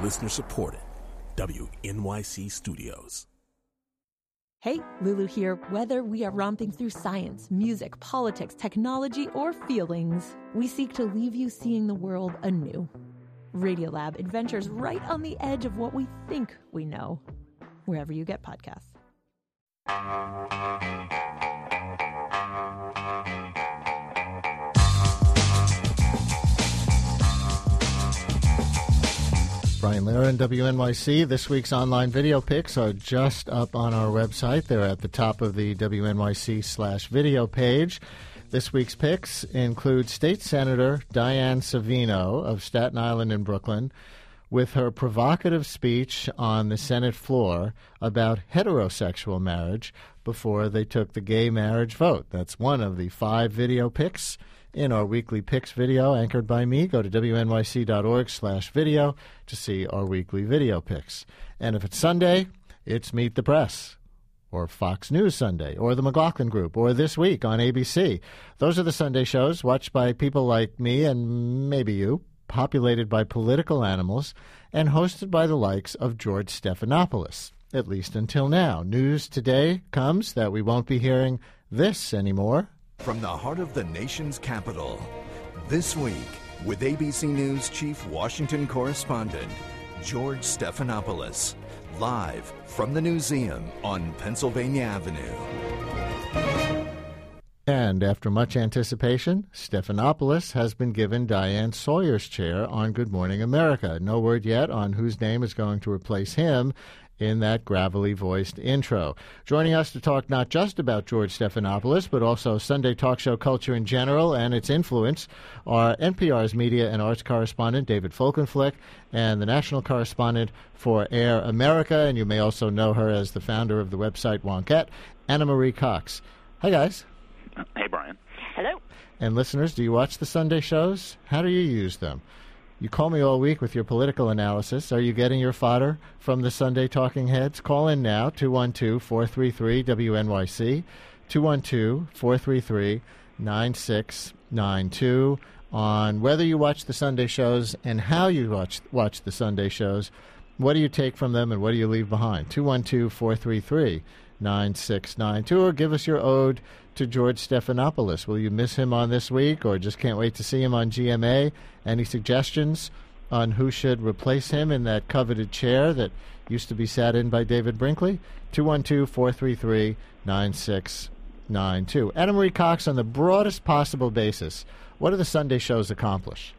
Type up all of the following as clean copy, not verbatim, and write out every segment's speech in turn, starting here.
Listener supported. WNYC Studios. Hey, Lulu here. Whether we are romping through science, music, politics, technology, or feelings, we seek to leave you seeing the world anew. Radiolab adventures right on the edge of what we think we know, wherever you get podcasts. Brian Lehrer and WNYC. This week's online video picks are just up on our website. They're at the top of the WNYC/video page. This week's picks include State Senator Diane Savino of Staten Island and Brooklyn with her provocative speech on the Senate floor about heterosexual marriage before they took the gay marriage vote. That's one of the 5 video picks in our weekly picks video anchored by me. Go to wnyc.org/video to see our weekly video picks. And if it's Sunday, it's Meet the Press, or Fox News Sunday, or the McLaughlin Group, or This Week on ABC. Those are the Sunday shows watched by people like me and maybe you, populated by political animals, and hosted by the likes of George Stephanopoulos, at least until now. News today comes that we won't be hearing this anymore. From the heart of the nation's capital, This Week, with ABC News Chief Washington Correspondent George Stephanopoulos, live from the Newseum on Pennsylvania Avenue. And after much anticipation, Stephanopoulos has been given Diane Sawyer's chair on Good Morning America. No word yet on whose name is going to replace him in that gravelly-voiced intro. Joining us to talk not just about George Stephanopoulos, but also Sunday talk show culture in general and its influence are NPR's media and arts correspondent David Folkenflik and the national correspondent for Air America, and you may also know her as the founder of the website Wonkette, Anna Marie Cox. Hi, guys. Hey, Brian. Hello. And listeners, do you watch the Sunday shows? How do you use them? You call me all week with your political analysis. Are you getting your fodder from the Sunday talking heads? Call in now, 212-433-WNYC, 212-433-9692, on whether you watch the Sunday shows and how you watch the Sunday shows. What do you take from them and what do you leave behind? 212-433-9692, or give us your ode to George Stephanopoulos. Will you miss him on This Week or just can't wait to see him on GMA? Any suggestions on who should replace him in that coveted chair that used to be sat in by David Brinkley? 212-433-9692. Anna Marie Cox, on the broadest possible basis, what do the Sunday shows accomplish?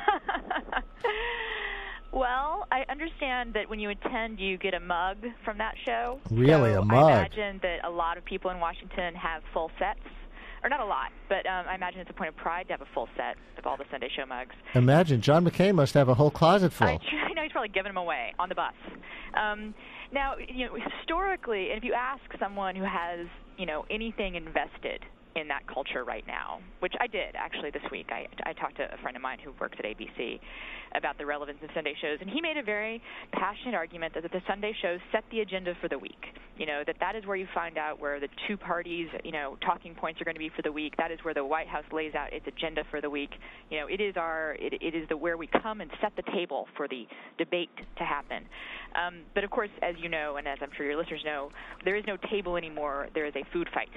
Well, I understand that when you attend, you get a mug from that show. Really, so a mug? I imagine that a lot of people in Washington have full sets. Or not a lot, but I imagine it's a point of pride to have a full set of all the Sunday show mugs. Imagine. John McCain must have a whole closet full. I know he's probably giving them away on the bus. Now, historically, and if you ask someone who has, anything invested in that culture right now, which I did actually this week. I talked to a friend of mine who works at ABC about the relevance of Sunday shows, and he made a very passionate argument that the Sunday shows set the agenda for the week. That is where you find out where the two parties, talking points are going to be for the week. That is where the White House lays out its agenda for the week. It is where we come and set the table for the debate to happen. But of course, as you know, and as I'm sure your listeners know, there is no table anymore. There is a food fight.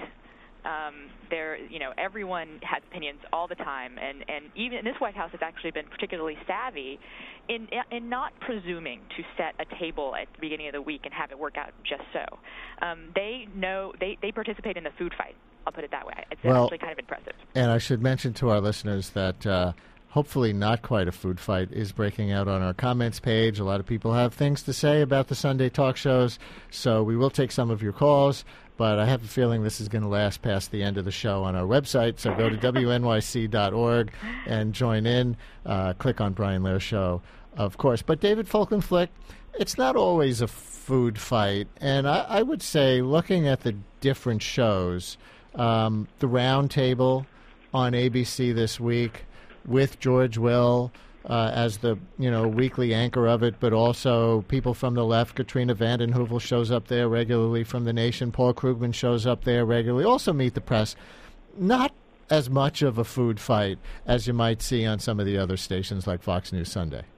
Everyone has opinions all the time, and even this White House has actually been particularly savvy in not presuming to set a table at the beginning of the week and have it work out just so. They participate in the food fight. I'll put it that way. It's actually kind of impressive. And I should mention to our listeners that hopefully not quite a food fight is breaking out on our comments page. A lot of people have things to say about the Sunday talk shows, so we will take some of your calls. But I have a feeling this is going to last past the end of the show on our website. So go to wnyc.org and join in. Click on Brian Lehrer Show, of course. But David Folkenflik, it's not always a food fight. And I would say, looking at the different shows, the Round Table on ABC this week with George Will as the weekly anchor of it, but also people from the left. Katrina vanden Heuvel shows up there regularly from The Nation. Paul Krugman shows up there regularly. Also Meet the Press. Not as much of a food fight as you might see on some of the other stations like Fox News Sunday.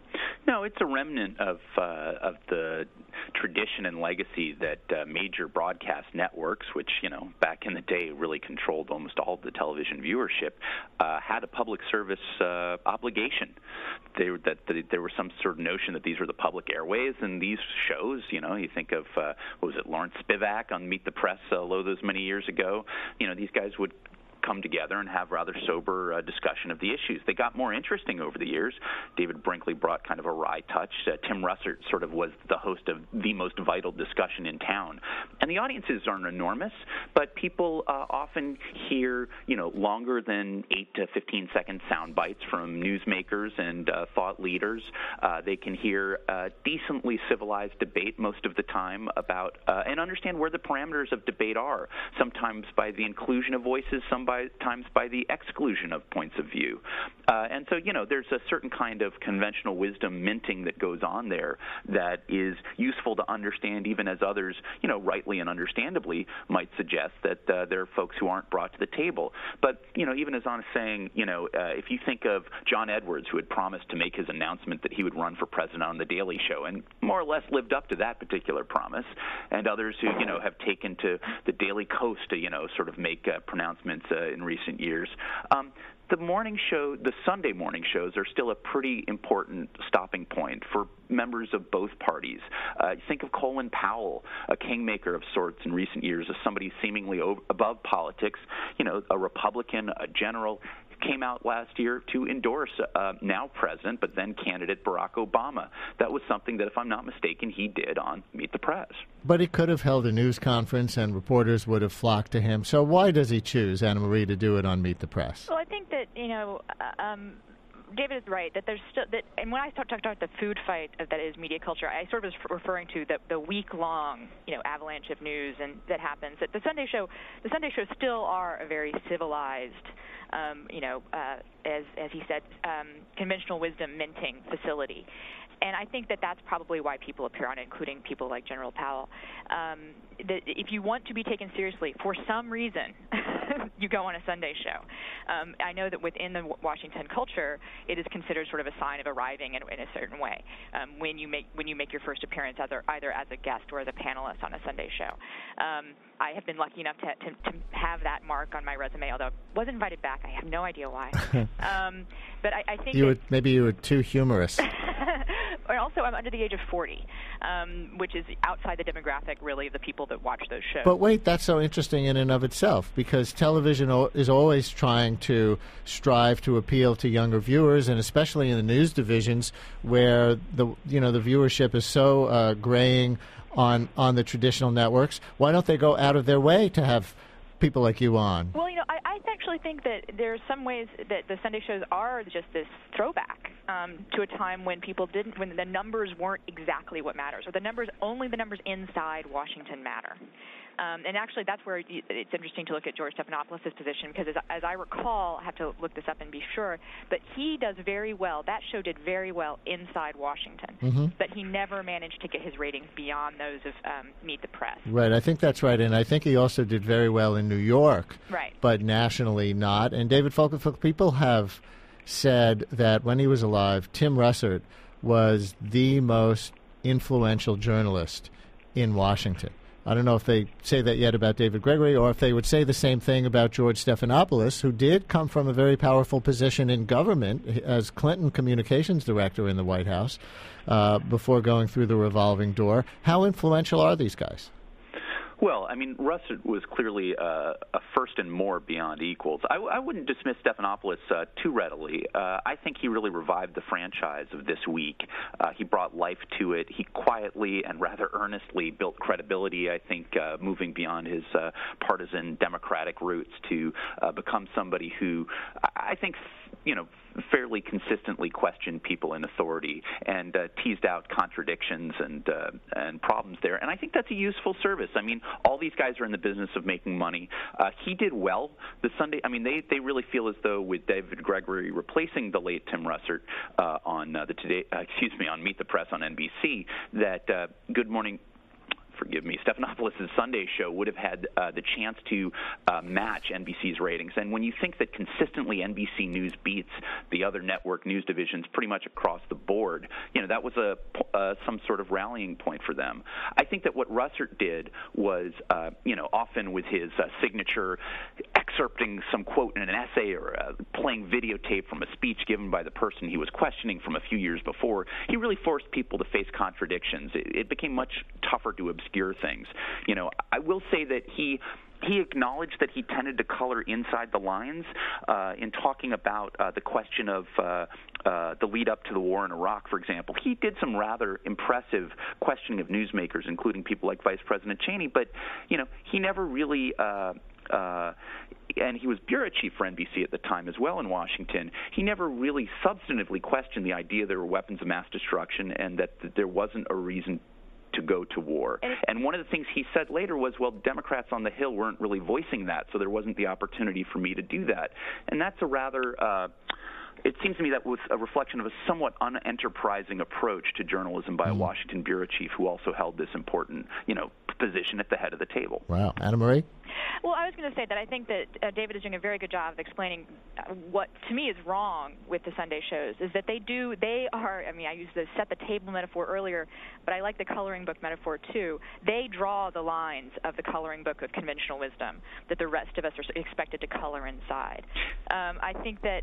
No, it's a remnant of the tradition and legacy that major broadcast networks, which back in the day really controlled almost all of the television viewership, had a public service obligation. There was some sort of notion that these were the public airways, and these shows, you think of what was it, Lawrence Spivak on Meet the Press those many years ago. These guys would come together and have rather sober discussion of the issues. They got more interesting over the years. David Brinkley brought kind of a wry touch. Tim Russert sort of was the host of the most vital discussion in town. And the audiences aren't enormous, but people often hear, longer than 8 to 15-second sound bites from newsmakers and thought leaders. They can hear decently civilized debate most of the time about and understand where the parameters of debate are, sometimes by the inclusion of voices, sometimes by the exclusion of points of view. And so, there's a certain kind of conventional wisdom minting that goes on there that is useful to understand, even as others, rightly and understandably might suggest that there are folks who aren't brought to the table. But, even as I'm saying, if you think of John Edwards, who had promised to make his announcement that he would run for president on The Daily Show and more or less lived up to that particular promise, and others who, have taken to the Daily Coast to, sort of make pronouncements in recent years. The morning show, the Sunday morning shows, are still a pretty important stopping point for members of both parties. Think of Colin Powell, a kingmaker of sorts in recent years, as somebody seemingly above politics, a Republican, a general, came out last year to endorse now president, but then candidate Barack Obama. That was something that, if I'm not mistaken, he did on Meet the Press. But he could have held a news conference and reporters would have flocked to him. So why does he choose, Anna Marie, to do it on Meet the Press? Well, I think that, David is right that there's still that, and when I talked about the food fight that is media culture, I sort of was referring to the week-long, avalanche of news and that happens. That the Sunday shows still are a very civilized, as he said, conventional wisdom minting facility. And I think that that's probably why people appear on it, including people like General Powell. That if you want to be taken seriously, for some reason, you go on a Sunday show. I know that within the Washington culture, it is considered sort of a sign of arriving in a certain way when you make your first appearance either as a guest or as a panelist on a Sunday show. I have been lucky enough to have that mark on my resume, although I wasn't invited back. I have no idea why. But I think maybe you were too humorous. And also, I'm under the age of 40, which is outside the demographic, really, of the people that watch those shows. But wait, that's so interesting in and of itself, because television is always trying to strive to appeal to younger viewers, and especially in the news divisions, where the viewership is so graying on the traditional networks. Why don't they go out of their way to have people like you on? Well, I actually think that there are some ways that the Sunday shows are just this throwback to a time when when the numbers weren't exactly what matters, or only the numbers inside Washington matter. And actually, that's where it's interesting to look at George Stephanopoulos' position, because as I recall, I have to look this up and be sure, but he does very well. That show did very well inside Washington, but he never managed to get his ratings beyond those of Meet the Press. Right, I think that's right, and I think he also did very well in New York, right, but nationally not. And David Folkenfeld, people have said that when he was alive, Tim Russert was the most influential journalist in Washington. I don't know if they say that yet about David Gregory, or if they would say the same thing about George Stephanopoulos, who did come from a very powerful position in government as Clinton communications director in the White House before going through the revolving door. How influential are these guys? Well, I mean, Russert was clearly a first and more beyond equals. I wouldn't dismiss Stephanopoulos too readily. I think he really revived the franchise of This Week. He brought life to it. He quietly and rather earnestly built credibility, I think, moving beyond his partisan Democratic roots to become somebody who I think, fairly consistently questioned people in authority and teased out contradictions and problems there. And I think that's a useful service. I mean, all these guys are in the business of making money. He did well the Sunday. I mean, they really feel as though with David Gregory replacing the late Tim Russert on Meet the Press on NBC, that Good Morning forgive me, Stephanopoulos' Sunday show would have had the chance to match NBC's ratings. And when you think that consistently NBC News beats the other network news divisions pretty much across the board, that was some sort of rallying point for them. I think that what Russert did was, often with his signature excerpting some quote in an essay or playing videotape from a speech given by the person he was questioning from a few years before, he really forced people to face contradictions. It became much tougher to obscure things. I will say that he acknowledged that he tended to color inside the lines in talking about the question of the lead up to the war in Iraq, for example. He did some rather impressive questioning of newsmakers, including people like Vice President Cheney, but he never really and he was bureau chief for NBC at the time as well in Washington. He never really substantively questioned the idea there were weapons of mass destruction and that there wasn't a reason to go to war. And one of the things he said later was, well, Democrats on the Hill weren't really voicing that, so there wasn't the opportunity for me to do that. And that's a rather it seems to me that was a reflection of a somewhat unenterprising approach to journalism by a Washington bureau chief who also held this important, position at the head of the table. Wow. Anna Marie? Well, I was going to say that I think that David is doing a very good job of explaining what, to me, is wrong with the Sunday shows, is that they are, I used the set the table metaphor earlier, but I like the coloring book metaphor, too. They draw the lines of the coloring book of conventional wisdom that the rest of us are expected to color inside. I think that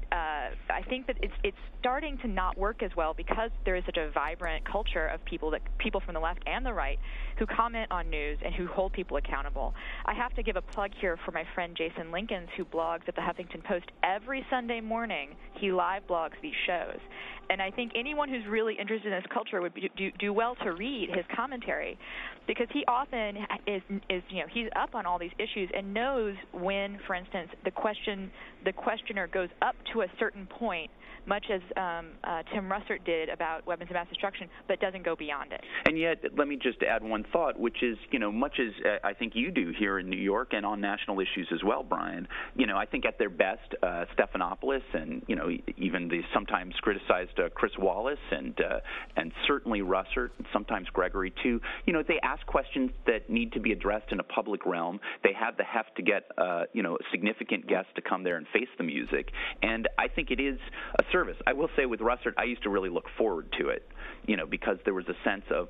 it's starting to not work as well because there is such a vibrant culture of people from the left and the right who comment on news and who hold people accountable. I have to give a plug here for my friend Jason Linkins, who blogs at the Huffington Post every Sunday morning. He live blogs these shows. And I think anyone who's really interested in this culture would do well to read his commentary, because he often is he's up on all these issues and knows when, for instance, the questioner goes up to a certain point, much as Tim Russert did about weapons of mass destruction, but doesn't go beyond it. And yet, let me just add one thought, which is, much as I think you do here in New York and on national issues as well, Brian, I think at their best, Stephanopoulos and, even the sometimes criticized Chris Wallace and certainly Russert, and sometimes Gregory too, they ask questions that need to be addressed in a public realm. They have the heft to get, significant guests to come there and face the music. And I think it is a service. I will say with Russert, I used to really look forward to it, because there was a sense of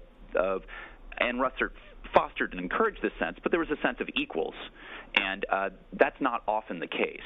and Russert fostered and encouraged this sense, but there was a sense of equals, and that's not often the case.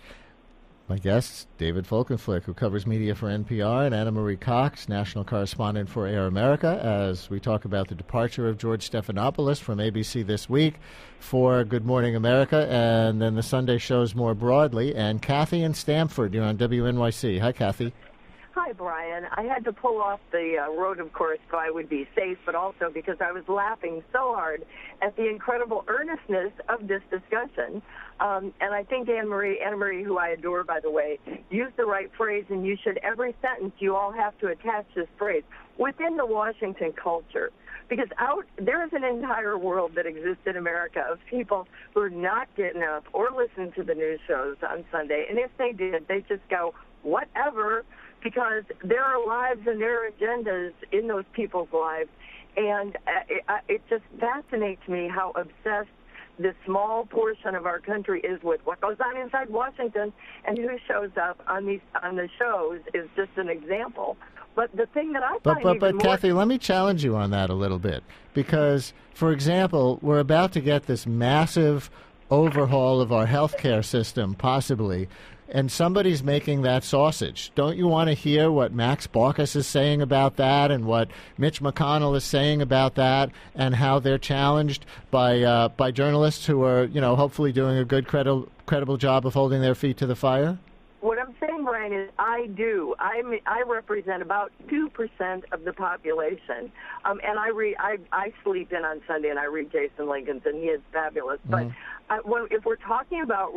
My guests, David Folkenflik, who covers media for NPR, and Anna Marie Cox, national correspondent for Air America, as we talk about the departure of George Stephanopoulos from ABC This Week for Good Morning America, and then the Sunday shows more broadly. And Kathy in Stamford, you're on WNYC. Hi, Kathy. Hi, Brian. I had to pull off the road, of course, so I would be safe, but also because I was laughing so hard at the incredible earnestness of this discussion. And I think Anna Marie, who I adore, by the way, used the right phrase, and you should, every sentence, you all have to attach this phrase, within the Washington culture. Because there is an entire world that exists in America of people who are not getting up or listen to the news shows on Sunday. And if they did, they just go, whatever, because there are lives and there are agendas in those people's lives. And it just fascinates me how obsessed this small portion of our country is with what goes on inside Washington, and who shows up on the shows is just an example. But the thing that I find But Kathy, let me challenge you on that a little bit, because, for example, we're about to get this massive overhaul of our healthcare system, possibly, and somebody's making that sausage. Don't you want to hear what Max Baucus is saying about that, and what Mitch McConnell is saying about that, and how they're challenged by journalists who are, hopefully doing a good, credible job of holding their feet to the fire? What I'm saying, Brian, is I do. I represent about 2% of the population, and I sleep in on Sunday, and I read Jason Lincoln's, and he is fabulous. Mm-hmm. But if we're talking about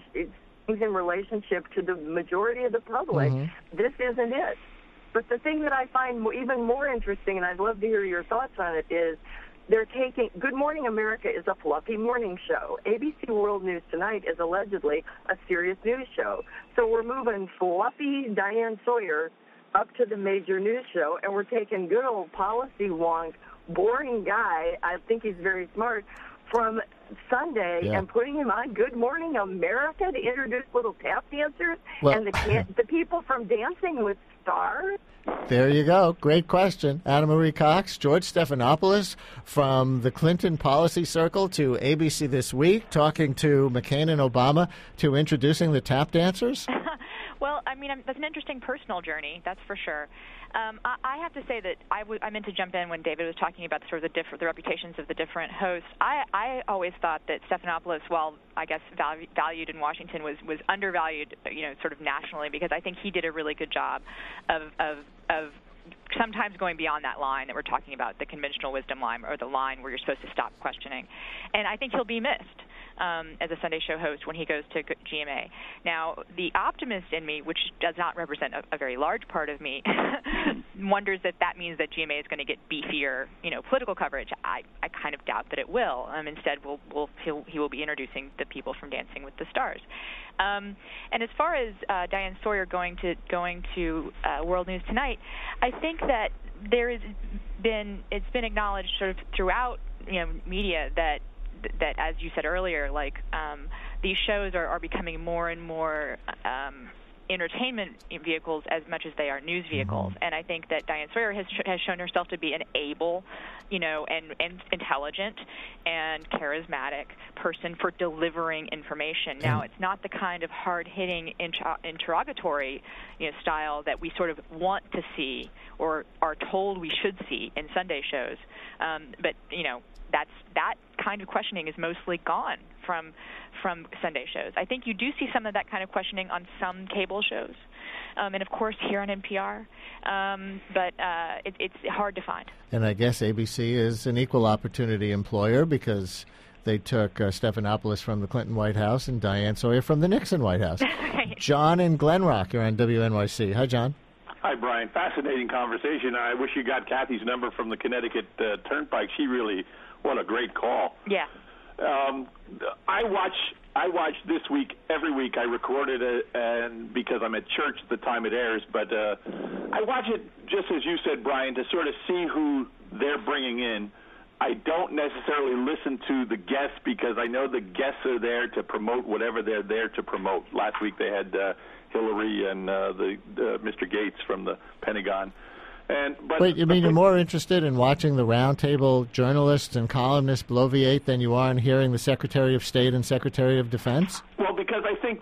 in relationship to the majority of the public, this isn't it. But the thing that I find even more interesting, and I'd love to hear your thoughts on it, is they're taking Good Morning America is a fluffy morning show. ABC World News Tonight is allegedly a serious news show. So we're moving fluffy Diane Sawyer up to the major news show, and we're taking good old policy wonk boring guy, I think he's very smart, from Sunday and putting him on Good Morning America to introduce little tap dancers and the people from Dancing with Stars? There you go. Great question. Anna Marie Cox, George Stephanopoulos from the Clinton Policy Circle to ABC This Week, talking to McCain and Obama to introducing the tap dancers? Well, I mean, that's an interesting personal journey, that's for sure. I have to say that I meant to jump in when David was talking about sort of the reputations of the different hosts. I always thought that Stephanopoulos, while I guess valued in Washington, was undervalued, sort of nationally, because I think he did a really good job of sometimes going beyond that line that we're talking about, the conventional wisdom line, or the line where you're supposed to stop questioning. And I think he'll be missed as a Sunday show host when he goes to GMA. Now, the optimist in me, which does not represent a very large part of me, wonders if that means that GMA is going to get beefier, political coverage. I kind of doubt that it will. Instead, he will be introducing the people from Dancing with the Stars. And as far as Diane Sawyer going to World News Tonight, I think that it's been acknowledged sort of throughout media that as you said earlier, these shows are becoming more and more entertainment vehicles as much as they are news vehicles. And I think that Diane Sawyer has shown herself to be an able, and intelligent and charismatic person for delivering information. Now, it's not the kind of hard-hitting interrogatory style that we sort of want to see or are told we should see in Sunday shows. But that kind of questioning is mostly gone from Sunday shows. I think you do see some of that kind of questioning on some cable shows, and of course here on NPR, but it's hard to find. And I guess ABC is an equal opportunity employer because they took Stephanopoulos from the Clinton White House and Diane Sawyer from the Nixon White House. John in Glen Rock, you're on WNYC. Hi, John. Hi, Brian. Fascinating conversation. I wish you got Kathy's number from the Connecticut Turnpike. What a great call. Yeah. I watch This Week every week. I recorded it, and because I'm at church at the time it airs, but I watch it just as you said, Brian, to sort of see who they're bringing in. I don't necessarily listen to the guests because I know the guests are there to promote whatever they're there to promote. Last week they had Hillary and Mr. Gates from the Pentagon. Wait, you mean you're more interested in watching the roundtable journalists and columnists bloviate than you are in hearing the Secretary of State and Secretary of Defense? Well, because I think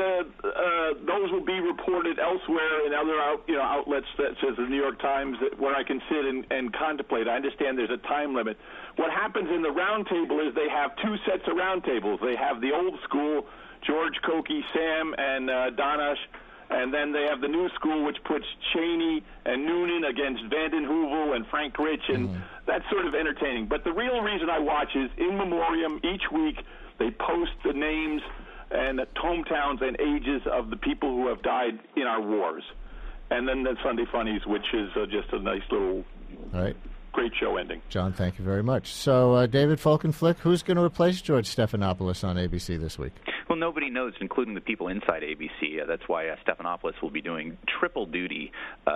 those will be reported elsewhere in other outlets, such as the New York Times, where I can sit and contemplate. I understand there's a time limit. What happens in the roundtable is they have two sets of roundtables. They have the old school, George, Cokie, Sam, and Donash. And then they have the new school, which puts Cheney and Noonan against Vanden Heuvel and Frank Rich, and that's sort of entertaining. But the real reason I watch is in memoriam. Each week they post the names and the hometowns and ages of the people who have died in our wars. And then the Sunday Funnies, which is just a nice little great show ending. John, thank you very much. So, David Folkenflik, who's going to replace George Stephanopoulos on ABC this week? Well, nobody knows, including the people inside ABC. That's why Stephanopoulos will be doing triple duty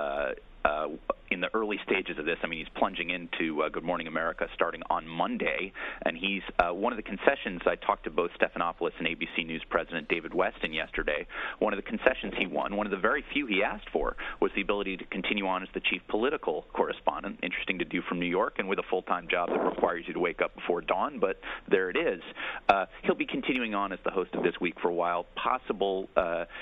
in the early stages of this. I mean, he's plunging into Good Morning America starting on Monday, and he's one of the concessions. I talked to both Stephanopoulos and ABC News President David Weston yesterday. One of the concessions he won, one of the very few he asked for, was the ability to continue on as the chief political correspondent. Interesting to do from New York and with a full-time job that requires you to wake up before dawn, but there it is. He'll be continuing on as the host of This Week for a while. Possible,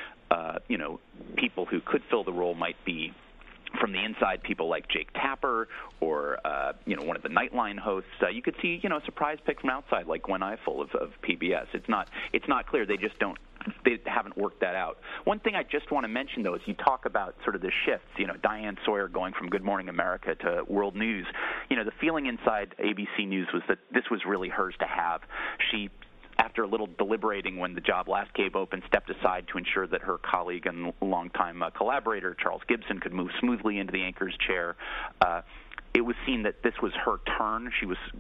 people who could fill the role might be from the inside, people like Jake Tapper or one of the Nightline hosts. You could see a surprise pick from outside like Gwen Ifill of PBS. It's not clear. They haven't worked that out. One thing I just want to mention, though, is you talk about sort of the shifts. Diane Sawyer going from Good Morning America to World News. The feeling inside ABC News was that this was really hers to have. She, after a little deliberating when the job last came open, stepped aside to ensure that her colleague and longtime collaborator, Charles Gibson, could move smoothly into the anchor's chair. It was seen that this was her turn. She was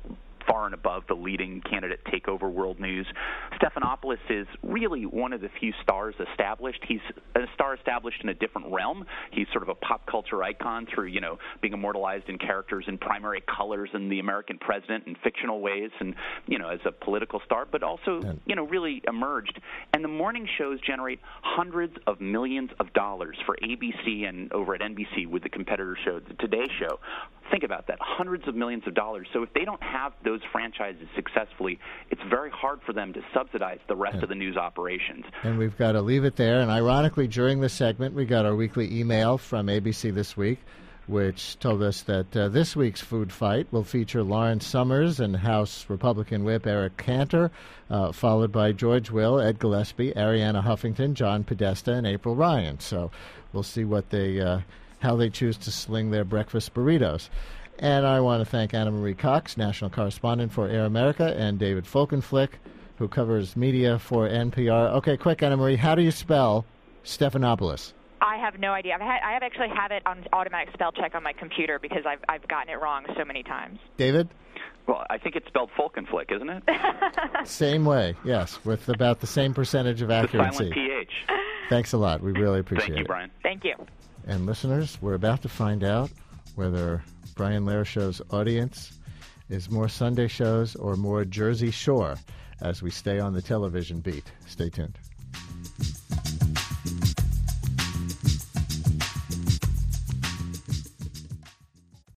far and above the leading candidate takeover world news. Stephanopoulos is really one of the few stars established. He's a star established in a different realm. He's sort of a pop culture icon through, being immortalized in characters in primary colors in the American president in fictional ways and, as a political star, but also, really emerged. And the morning shows generate hundreds of millions of dollars for ABC and over at NBC with the competitor show, the Today Show. Think about that, hundreds of millions of dollars. So if they don't have those franchises successfully, it's very hard for them to subsidize the rest of the news operations. And we've got to leave it there. And ironically, during this segment, we got our weekly email from ABC This Week, which told us that this week's food fight will feature Lawrence Summers and House Republican Whip Eric Cantor, followed by George Will, Ed Gillespie, Arianna Huffington, John Podesta, and April Ryan. So we'll see what how they choose to sling their breakfast burritos. And I want to thank Anna Marie Cox, national correspondent for Air America, and David Folkenflik, who covers media for NPR. Okay, quick, Anna Marie, how do you spell Stephanopoulos? I have no idea. I actually have it on automatic spell check on my computer because I've gotten it wrong so many times. David? Well, I think it's spelled Folkenflik, isn't it? Same way, yes, with about the same percentage of accuracy. The silent PH. Thanks a lot. We really appreciate it. Thank you, Brian. Thank you. And listeners, we're about to find out whether Brian Lehrer Show's audience is more Sunday shows or more Jersey Shore as we stay on the television beat. Stay tuned.